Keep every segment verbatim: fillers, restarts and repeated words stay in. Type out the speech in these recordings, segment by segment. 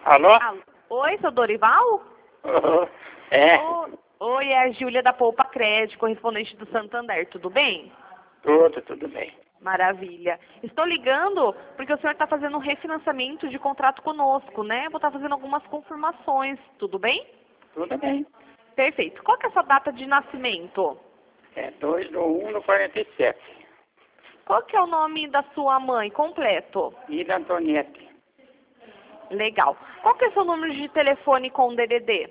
Alô? Alô? Oi, seu Dorival? Uhum. É, Ô- Oi, é a Júlia da Poupa Crédito, correspondente do Santander, tudo bem? tudo, tudo bem. Maravilha. Estou ligando porque o senhor está fazendo um refinanciamento de contrato conosco, né? Vou estar fazendo algumas confirmações, tudo bem? Tudo bem. Perfeito. Qual que é a sua data de nascimento? É dois do um do quarenta e sete. Qual que é o nome da sua mãe completo? Ida Antoniette. Legal. Qual que é o seu número de telefone com D D D?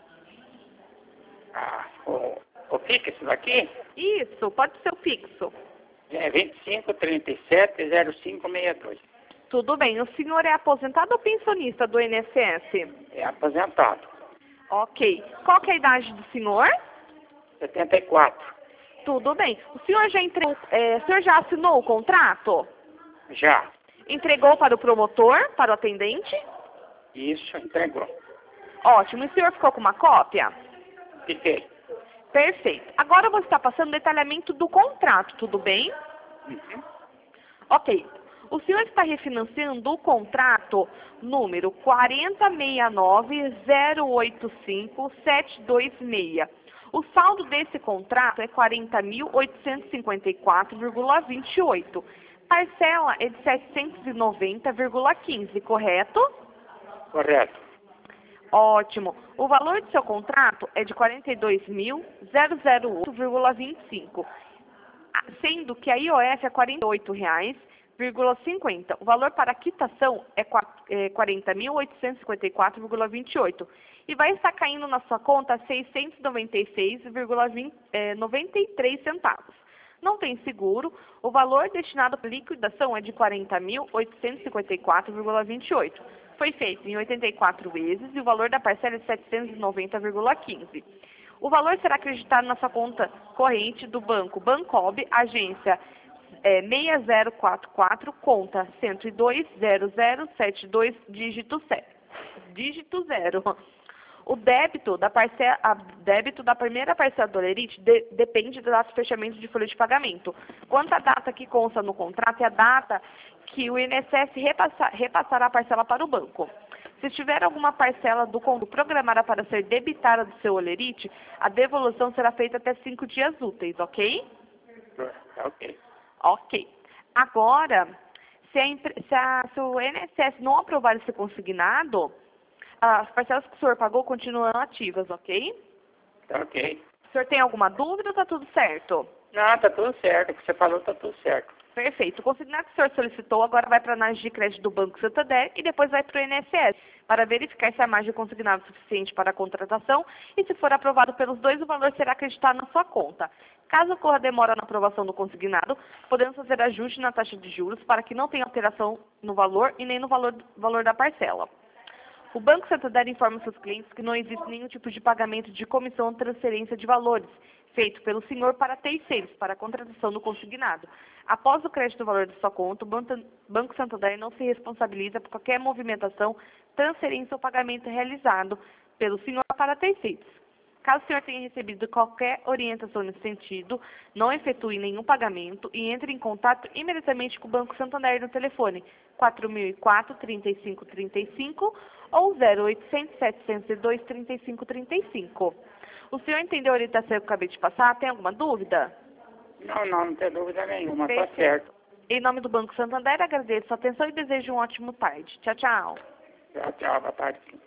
Ah, o, o fixo daqui Isso, pode ser o fixo. é vinte e cinco, trinta e sete, zero cinco sessenta e dois. Tudo bem. O senhor é aposentado ou pensionista do I N S S? É aposentado. Ok. Qual que é a idade do senhor? setenta e quatro. Tudo bem. O senhor já entregou, é, o senhor já assinou o contrato? Já. Entregou para o promotor, para o atendente? Isso, entregou. Ótimo. E o senhor ficou com uma cópia? Fiquei. Perfeito. Agora eu vou estar passando o detalhamento do contrato, tudo bem? Uhum. Ok. O senhor está refinanciando o contrato número quatro seis nove zero oito cinco sete dois seis. O saldo desse contrato é quarenta mil oitocentos e cinquenta e quatro vírgula vinte e oito. Parcela é de setecentos e noventa vírgula quinze, correto? Correto. Ótimo. O valor do seu contrato é de quarenta e dois mil oito vírgula vinte e cinco, sendo que a I O F é quarenta e oito reais vírgula cinquenta. O valor para a quitação é quarenta mil oitocentos e cinquenta e quatro vírgula vinte e oito e vai estar caindo na sua conta seiscentos e noventa e seis vírgula noventa e três centavos. Não tem seguro, o valor destinado para liquidação é de quarenta mil oitocentos e cinquenta e quatro vírgula vinte e oito. Foi feito em oitenta e quatro vezes e o valor da parcela é setecentos e noventa vírgula quinze. O valor será acreditado na sua conta corrente do banco Bancob, agência é, seis zero quatro quatro, conta cento e dois, zero zero sete dois, dígito zero. Dígito zero. O débito da, parcela, a débito da primeira parcela do Olerite de, depende da data de fechamento de folha de pagamento. Quanto à data que consta no contrato é a data que o I N S S repassa, repassará a parcela para o banco. Se tiver alguma parcela do conto programada para ser debitada do seu Olerite, a devolução será feita até cinco dias úteis, ok? Ok. Ok. Agora, se, a, se, a, se o I N S S não aprovar esse consignado, as parcelas que o senhor pagou continuam ativas, ok? Ok. O senhor tem alguma dúvida ou está tudo certo? Não, tá tudo certo. O que você falou tá tudo certo. Perfeito. O consignado que o senhor solicitou agora vai para a análise de crédito do Banco Santander e depois vai para o I N S S para verificar se a margem consignada é suficiente para a contratação e, se for aprovado pelos dois, o valor será acreditado na sua conta. Caso ocorra demora na aprovação do consignado, podemos fazer ajuste na taxa de juros para que não tenha alteração no valor e nem no valor, valor da parcela. O Banco Santander informa seus clientes que não existe nenhum tipo de pagamento de comissão ou transferência de valores feito pelo senhor para terceiros, para a contratação do consignado. Após o crédito do valor da sua conta, o Banco Santander não se responsabiliza por qualquer movimentação, transferência ou pagamento realizado pelo senhor para terceiros. Caso o senhor tenha recebido qualquer orientação nesse sentido, não efetue nenhum pagamento e entre em contato imediatamente com o Banco Santander no telefone quatro mil e quatro, trinta e cinco trinta e cinco ou zero oitocentos, setecentos e dois, trinta e cinco trinta e cinco. O senhor entendeu a orientação que eu acabei de passar? Tem alguma dúvida? Não, não, não tem dúvida nenhuma. Tá Perfeito. certo. Em nome do Banco Santander, agradeço a atenção e desejo um ótimo tarde. Tchau, tchau. Tchau, tchau. Boa tarde.